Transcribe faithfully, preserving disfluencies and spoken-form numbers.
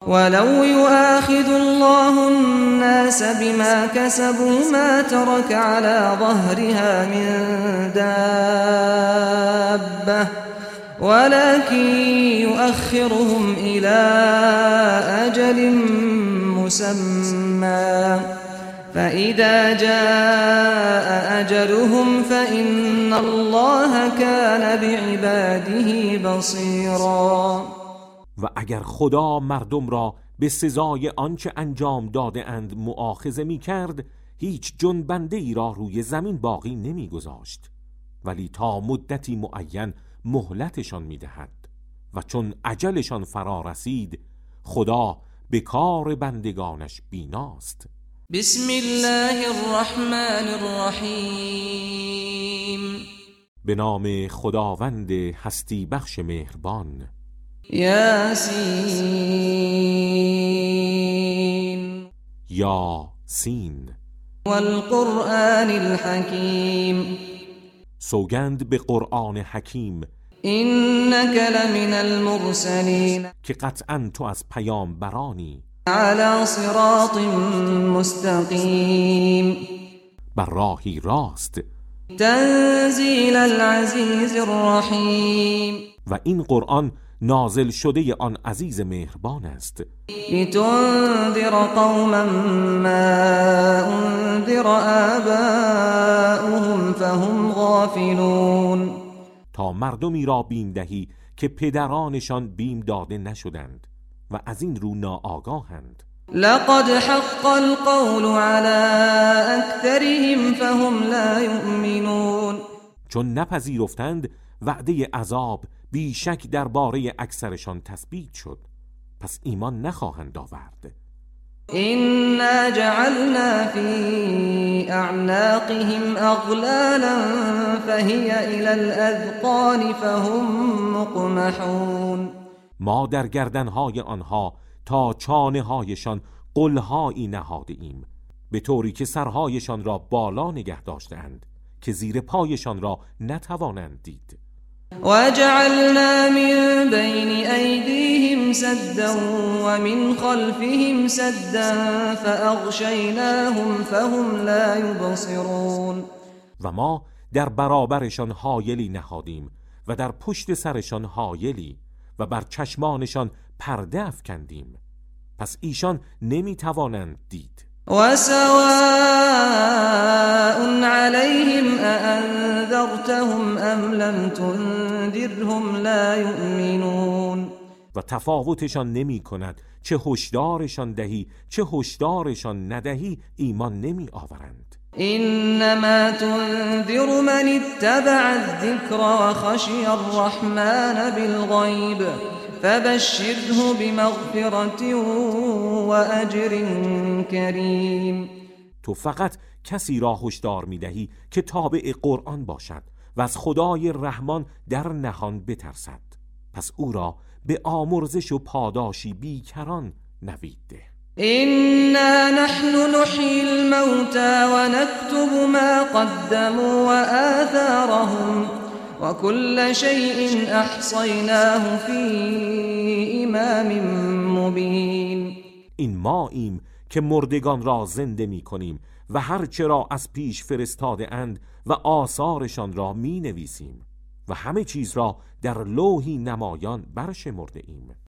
ولو يؤاخذ الله الناس بما كسبوا ما ترك على ظهرها من دابة ولكن يؤخرهم إلى أجل مسمى فإذا جاء أجلهم فإن الله كان بعباده بصيرا. و اگر خدا مردم را به سزای آنچه انجام داده اند مؤاخذه می کرد، هیچ جنبنده ای را روی زمین باقی نمی گذاشت، ولی تا مدتی معین مهلتشان می دهد و چون اجلشان فرا رسید خدا به کار بندگانش بیناست. بسم الله الرحمن الرحیم. به نام خداوند هستی بخش مهربان. یاسین یاسین والقرآن الحکیم. سوگند به قرآن حکیم. انک لمن المرسلین. که قطعا تو از پیامبرانی. علی صراط مستقیم. بر راهی راست. تنزیل العزیز الرحیم. و این قرآن نازل شده آن عزیز مهربان است. لتنذر قوما ما انذر آباؤهم فهم غافلون. تا مردمی را بیم دهی که پدرانشان بیم داده نشدند و از این رو ناآگاهند. لقد حق القول على اکثرهم فهم لا یؤمنون. چون نپذیرفتند وعده عذاب بیشک درباره اکثرشان تثبیت شد، پس ایمان نخواهند آورد. إنا جعلنا في أعناقهم أغلالا فهي إلى الأذقان فهم مقمحون. ما در گردنهای آنها تا چانه هایشان قلهایی نهاده ایم، به طوری که سرهایشان را بالا نگه داشتند که زیر پایشان را نتوانند دید. وجعلنا من بين أيديهم سدا ومن خلفهم سدا فأغشيناهم فهم لا يبصرون. و ما در برابرشان حایلی نهادیم و در پشت سرشان حایلی و بر چشمانشان پرده افکندیم، پس ایشان نمی توانند دید. وسواء عليهم أأنذرتهم أم لم تنذرهم لا يؤمنون. و تفاوتشان نمی کند چه هشدارشان دهی چه هشدارشان ندهی ایمان نمی آورند. انما تنذر من اتبع الذکر و خشی الرحمن بالغیب فبشره بمغفرة و اجر کریم. تو فقط کسی را هشدار می دهی که تابع قرآن باشد و از خدای رحمان در نهان بترسد، پس او را به آمرزش و پاداشی بیکران نوید ده. إنا نحن نحيي الموتى ونكتب ما قدموا وآثارهم وكل شيء أحصيناه في إمام مبين. این ماییم که مردگان را زنده می کنیم و هرچه را از پیش فرستاده اند و آثارشان را می نویسیم و همه چیز را در لوحی نمایان برشمرده ایم.